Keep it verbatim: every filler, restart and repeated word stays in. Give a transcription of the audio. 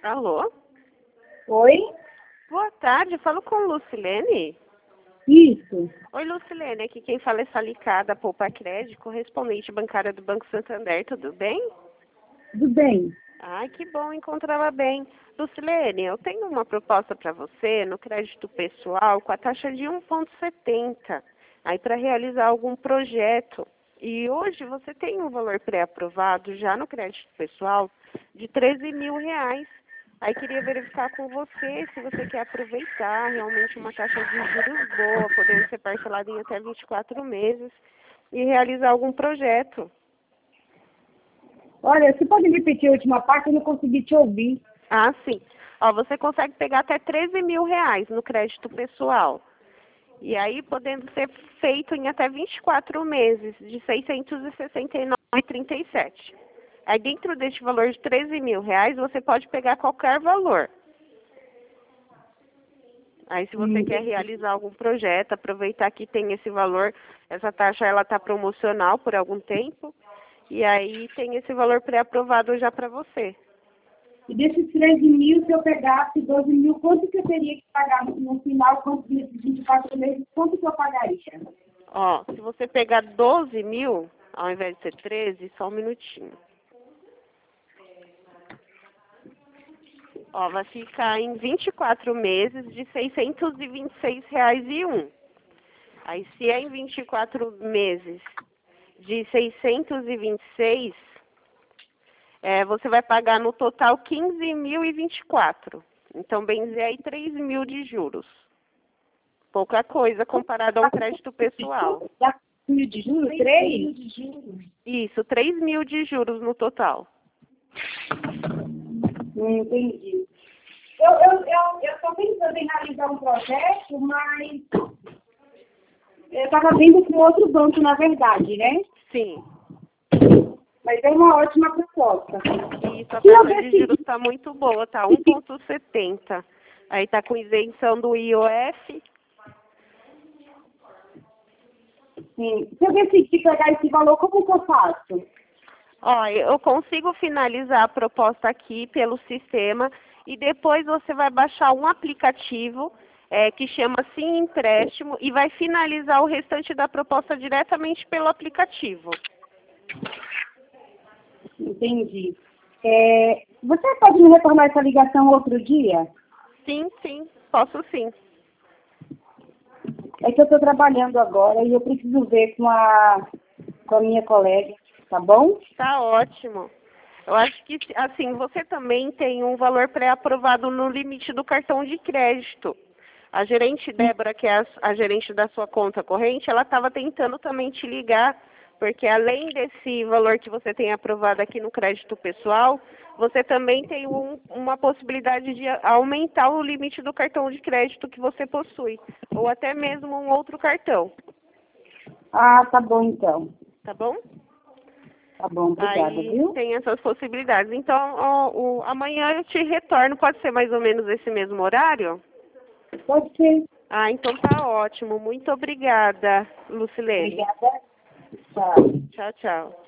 Alô? Oi? Boa tarde, falo com Lucilene. Isso. Oi, Lucilene, aqui quem fala é Salicada, Poupa Crédito, correspondente bancária do Banco Santander, tudo bem? Tudo bem. Ai, que bom encontrá-la bem. Lucilene, eu tenho uma proposta para você no crédito pessoal com a taxa de um vírgula setenta, aí para realizar algum projeto. E hoje você tem um valor pré-aprovado já no crédito pessoal de treze mil reais. Aí queria verificar com você se você quer aproveitar realmente uma taxa de juros boa, podendo ser parcelada em até vinte e quatro meses e realizar algum projeto. Olha, você pode repetir a última parte? Eu não consegui te ouvir. Ah, sim. Ó, você consegue pegar até treze mil reais no crédito pessoal. E aí, podendo ser feito em até vinte e quatro meses, de seiscentos e sessenta e nove reais e trinta e sete centavos. Aí, dentro deste valor de treze mil reais, você pode pegar qualquer valor. Aí, se você Hum, quer realizar algum projeto, aproveitar que tem esse valor, essa taxa ela está promocional por algum tempo, e aí tem esse valor pré-aprovado já para você. E desses treze mil, se eu pegasse doze mil, quanto que eu teria que pagar no final? Quanto desses vinte e quatro meses, quanto que eu pagaria? Ó, se você pegar doze mil, ao invés de ser treze, só um minutinho. Ó, vai ficar em vinte e quatro meses de seiscentos e vinte e seis reais e um. Aí, se é em vinte e quatro meses de seiscentos e vinte e seis, é, você vai pagar no total quinze mil e vinte e quatro. Então, benzer aí três mil de juros. Pouca coisa comparado a um crédito pessoal. Dá mil de juros? Três? de juros. Isso, três mil de juros no total. Hum, entendi. Eu eu eu estou pensando em realizar um projeto, mas eu estava vendo com outro banco, na verdade, né? Sim. Mas é uma ótima proposta. Isso, a Se eu taxa de decidir, juros está muito boa, tá um vírgula setenta. Aí está com isenção do I O F. sim, se eu decidir pegar esse valor, como que eu faço? Ó, eu consigo finalizar a proposta aqui pelo sistema e depois você vai baixar um aplicativo é, que chama Sim Empréstimo e vai finalizar o restante da proposta diretamente pelo aplicativo. Entendi. É, você pode me retornar essa ligação outro dia? Sim, sim, posso sim. É que eu estou trabalhando agora e eu preciso ver com a, com a minha colega, tá bom? Tá ótimo. Eu acho que, assim, você também tem um valor pré-aprovado no limite do cartão de crédito. A gerente Débora, que é a, a gerente da sua conta corrente, ela estava tentando também te ligar, porque além desse valor que você tem aprovado aqui no crédito pessoal, você também tem um, uma possibilidade de aumentar o limite do cartão de crédito que você possui, ou até mesmo um outro cartão, Ah, tá bom então. tá bom? Tá bom, obrigada, Aí viu? tem essas possibilidades. Então, ó, o, amanhã eu te retorno, pode ser mais ou menos esse mesmo horário? Pode ser. Ah, então tá ótimo. Muito obrigada, Lucilene. Obrigada. Tchau. Tchau, tchau.